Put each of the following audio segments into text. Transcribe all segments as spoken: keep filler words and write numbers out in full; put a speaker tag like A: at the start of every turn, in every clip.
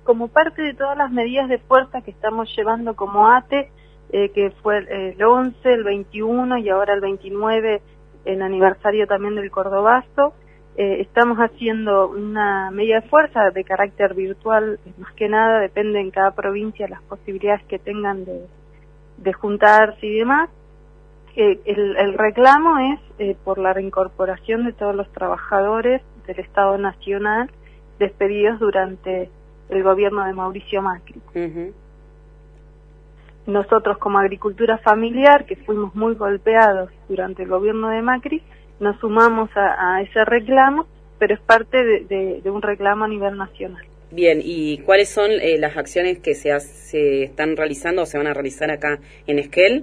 A: como parte de todas las medidas de fuerza que estamos llevando como A T E, eh, que fue el once, el veintiuno y ahora el veintinueve, el aniversario también del Cordobazo, eh, estamos haciendo una medida de fuerza de carácter virtual, más que nada, depende en cada provincia las posibilidades que tengan de, de juntarse y demás. Eh, el, el reclamo es eh, por la reincorporación de todos los trabajadores del Estado Nacional despedidos durante el gobierno de Mauricio Macri. Uh-huh. Nosotros como agricultura familiar, que fuimos muy golpeados durante el gobierno de Macri, nos sumamos a, a ese reclamo, pero es parte de, de, de un reclamo a nivel nacional.
B: Bien, ¿y cuáles son eh, las acciones que se, se están realizando o se van a realizar acá en Esquel?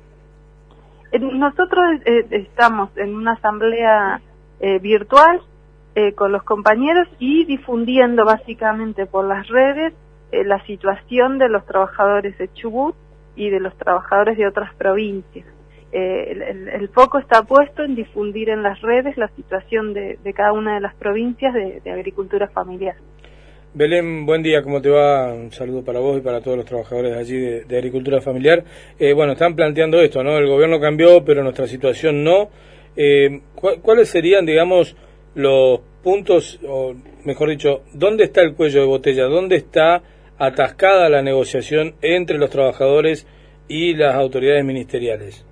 A: Nosotros eh, estamos en una asamblea eh, virtual eh, con los compañeros y difundiendo básicamente por las redes eh, la situación de los trabajadores de Chubut y de los trabajadores de otras provincias. Eh, el, el, el foco está puesto en difundir en las redes la situación de, de cada una de las provincias de, de agricultura familiar.
C: Belén, buen día, ¿cómo te va? Un saludo para vos y para todos los trabajadores allí de, de agricultura familiar. Eh, bueno, están planteando esto, ¿no? El gobierno cambió, pero nuestra situación no. Eh, ¿cu ¿Cuáles serían, digamos, los puntos, o mejor dicho, dónde está el cuello de botella? ¿Dónde está atascada la negociación entre los trabajadores y las autoridades ministeriales?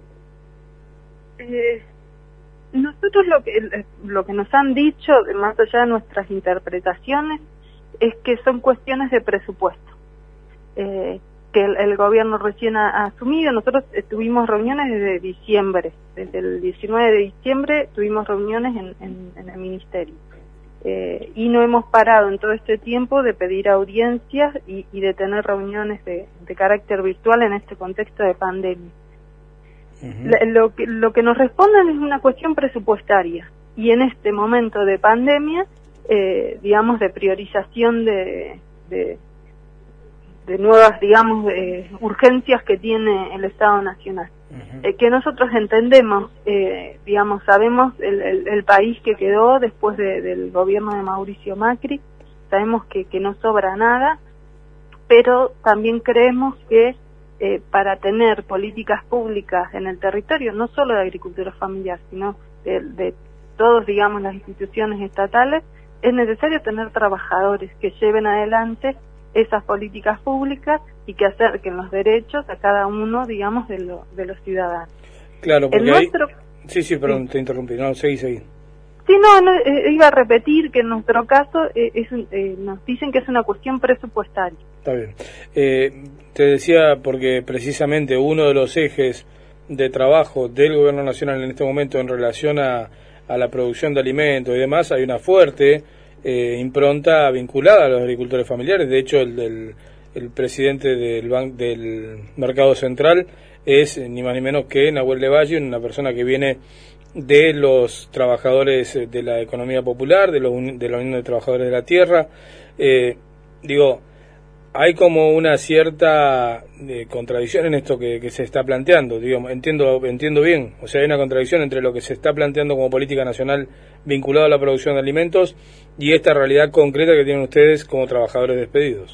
A: Eh, nosotros lo que, lo que nos han dicho, más allá de nuestras interpretaciones, es que son cuestiones de presupuesto, eh, que el, el gobierno recién ha, ha asumido. Nosotros eh, tuvimos reuniones desde diciembre, desde el diecinueve de diciembre tuvimos reuniones en, en, en el ministerio, eh, y no hemos parado en todo este tiempo de pedir audiencias y, y de tener reuniones de, de carácter virtual en este contexto de pandemia. Uh-huh. La, lo, que, lo que nos responden es una cuestión presupuestaria, y en este momento de pandemia, Eh, digamos, de priorización de, de, de nuevas, digamos, de urgencias que tiene el Estado Nacional. Uh-huh. Eh, que nosotros entendemos, eh, digamos, sabemos el, el, el país que quedó después de, del gobierno de Mauricio Macri, sabemos que, que no sobra nada, pero también creemos que eh, para tener políticas públicas en el territorio, no solo de agricultura familiar, sino de, de todos, digamos, las instituciones estatales, es necesario tener trabajadores que lleven adelante esas políticas públicas y que acerquen los derechos a cada uno, digamos, de, lo, de los ciudadanos.
C: Claro, porque
A: en nuestro...
C: ahí... Sí, sí, perdón, sí. Te interrumpí. No, seguí, seguí.
A: Sí, no, no eh, iba a repetir que en nuestro caso eh, es, eh, nos dicen que es una cuestión presupuestaria.
C: Está bien. Eh, te decía porque precisamente uno de los ejes de trabajo del Gobierno Nacional en este momento en relación a a la producción de alimentos y demás, hay una fuerte eh, impronta vinculada a los agricultores familiares. De hecho, el, del, el presidente del, ban del Mercado Central es ni más ni menos que Nahuel de Valle, una persona que viene de los trabajadores de la economía popular, de, los, de la Unión de Trabajadores de la Tierra. Eh, digo, hay como una cierta eh, contradicción en esto que, que se está planteando, digamos, entiendo entiendo bien, o sea, hay una contradicción entre lo que se está planteando como política nacional vinculada a la producción de alimentos y esta realidad concreta que tienen ustedes como trabajadores despedidos.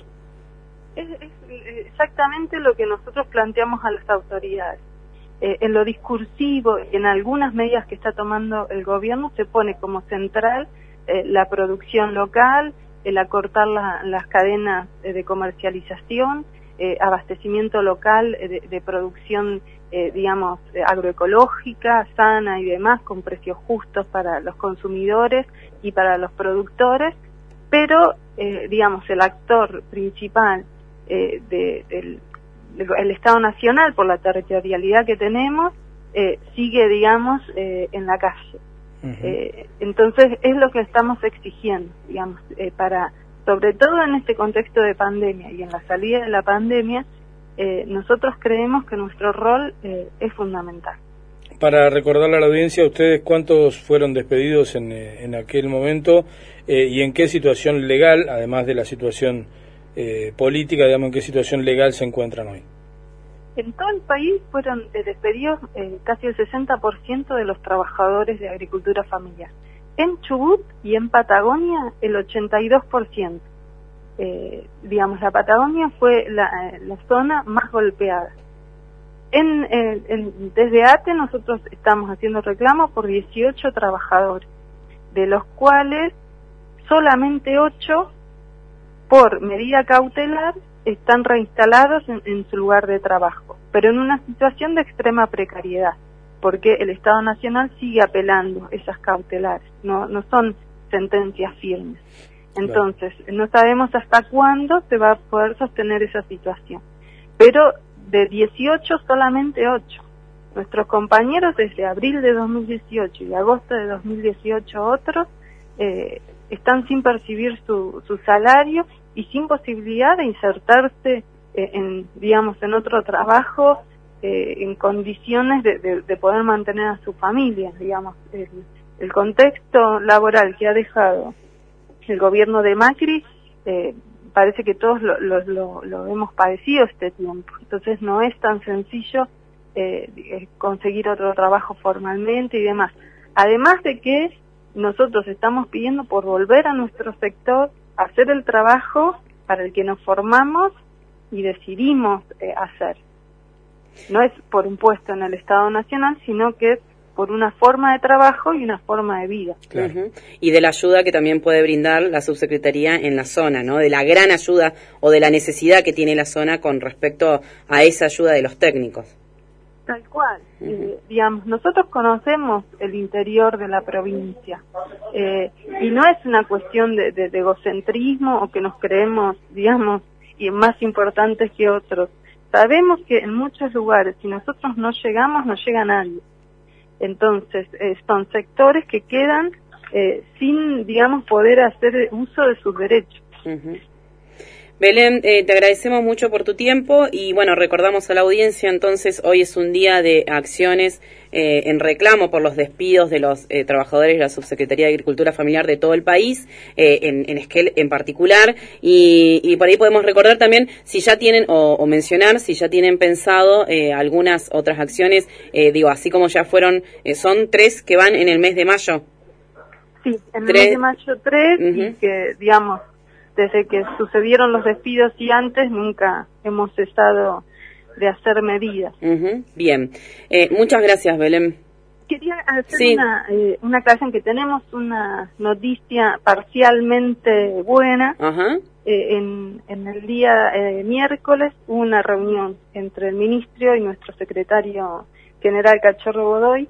A: Es, es exactamente lo que nosotros planteamos a las autoridades. Eh, en lo discursivo y en algunas medidas que está tomando el gobierno se pone como central eh, la producción local, el acortar la, las cadenas de comercialización, eh, abastecimiento local de, de producción, eh, digamos, agroecológica, sana y demás, con precios justos para los consumidores y para los productores, pero, eh, digamos, el actor principal eh, de, del el Estado Nacional, por la territorialidad que tenemos, eh, sigue, digamos, eh, en la calle. Uh-huh. Eh, entonces es lo que estamos exigiendo, digamos, eh, para, sobre todo en este contexto de pandemia y en la salida de la pandemia, eh, nosotros creemos que nuestro rol eh, es fundamental.
C: Para recordarle a la audiencia, ¿ustedes cuántos fueron despedidos en, en aquel momento eh, y en qué situación legal, además de la situación eh, política, digamos, en qué situación legal se encuentran hoy?
A: En todo el país fueron eh, despedidos eh, casi el sesenta por ciento de los trabajadores de agricultura familiar. En Chubut y en Patagonia el ochenta y dos por ciento. eh, digamos, la Patagonia fue la, la zona más golpeada. En, en, en, desde ATE nosotros estamos haciendo reclamo por dieciocho trabajadores, de los cuales solamente ocho, por medida cautelar, están reinstalados en, en su lugar de trabajo, pero en una situación de extrema precariedad, porque el Estado Nacional sigue apelando esas cautelares, no, no son sentencias firmes. Entonces, no sabemos hasta cuándo se va a poder sostener esa situación. Pero de dieciocho, solamente ocho. Nuestros compañeros desde abril de dos mil dieciocho y agosto de dos mil dieciocho otros, eh, están sin percibir su, su salario y sin posibilidad de insertarse eh, en, digamos, en otro trabajo eh, en condiciones de, de, de poder mantener a su familia, digamos. El, el contexto laboral que ha dejado el gobierno de Macri, eh, parece que todos lo, lo, lo, lo hemos padecido este tiempo. Entonces no es tan sencillo eh, conseguir otro trabajo formalmente y demás. Además de que nosotros estamos pidiendo por volver a nuestro sector, hacer el trabajo para el que nos formamos y decidimos eh, hacer. No es por un puesto en el Estado Nacional, sino que es por una forma de trabajo y una forma de vida.
B: Claro. Uh-huh. Y de la ayuda que también puede brindar la subsecretaría en la zona, ¿no? De la gran ayuda o de la necesidad que tiene la zona con respecto a esa ayuda de los técnicos.
A: Tal cual. Uh-huh. Eh, digamos, nosotros conocemos el interior de la provincia eh, y no es una cuestión de, de, de egocentrismo o que nos creemos, digamos, y más importantes que otros. Sabemos que en muchos lugares, si nosotros no llegamos, no llega nadie. Entonces, eh, son sectores que quedan eh, sin, digamos, poder hacer uso de sus derechos.
B: Uh-huh. Belén, eh, te agradecemos mucho por tu tiempo y, bueno, recordamos a la audiencia, entonces, hoy es un día de acciones eh, en reclamo por los despidos de los eh, trabajadores de la Subsecretaría de Agricultura Familiar de todo el país, eh, en, en Esquel en particular, y, y por ahí podemos recordar también si ya tienen, o, o mencionar, si ya tienen pensado eh, algunas otras acciones, eh, digo, así como ya fueron, eh, son tres que van en el mes de mayo.
A: Sí, en el mes de mayo tres, uh-huh. Y que, digamos, desde que sucedieron los despidos y antes, nunca hemos cesado de hacer medidas.
B: Uh-huh. Bien. Eh, muchas gracias, Belén.
A: Quería hacer sí. una, eh, una aclaración, que tenemos una noticia parcialmente buena.
B: Uh-huh.
A: Eh, en, en el día eh, miércoles hubo una reunión entre el ministro y nuestro secretario general, Cachorro Godoy,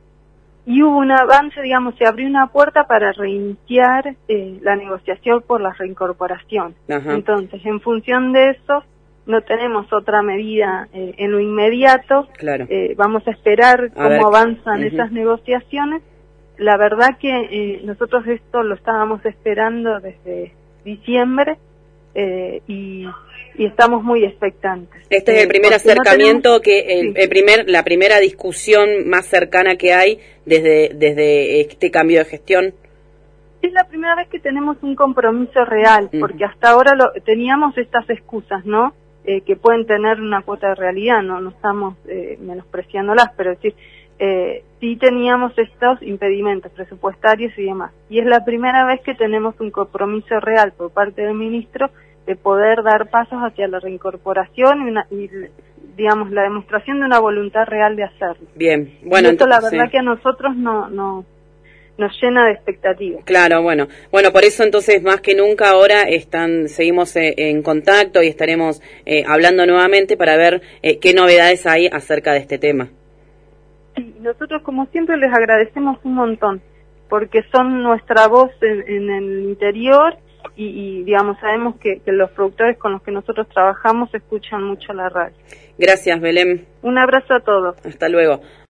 A: y hubo un avance, digamos, se abrió una puerta para reiniciar eh, la negociación por la reincorporación. Ajá. Entonces, en función de eso, no tenemos otra medida eh, en lo inmediato.
B: Claro.
A: Eh, vamos a esperar
B: a
A: cómo
B: ver.
A: avanzan
B: Uh-huh.
A: esas negociaciones. La verdad que eh, nosotros esto lo estábamos esperando desde diciembre eh, y... y estamos muy expectantes.
B: Este es el primer
A: eh,
B: acercamiento,
A: no tenemos...
B: que el,
A: sí.
B: el primer, la primera discusión más cercana que hay desde desde este cambio de gestión.
A: Es la primera vez que tenemos un compromiso real, uh-huh. porque hasta ahora lo, teníamos estas excusas, ¿no? Eh, que pueden tener una cuota de realidad, no, no estamos eh, menospreciándolas, pero es decir, eh, sí teníamos estos impedimentos presupuestarios y demás. Y es la primera vez que tenemos un compromiso real por parte del ministro de poder dar pasos hacia la reincorporación y, una, y digamos, la demostración de una voluntad real de hacerlo.
B: Bien, bueno.
A: Y esto la verdad
B: sí.
A: que a nosotros no, no nos llena de expectativas.
B: Claro, bueno. Bueno, por eso entonces más que nunca ahora están seguimos eh, en contacto y estaremos eh, hablando nuevamente para ver eh, qué novedades hay acerca de este tema.
A: Sí, nosotros como siempre les agradecemos un montón, porque son nuestra voz en, en el interior. Y, y, digamos, sabemos que, que los productores con los que nosotros trabajamos escuchan mucho la radio.
B: Gracias, Belén.
A: Un abrazo a todos.
B: Hasta luego.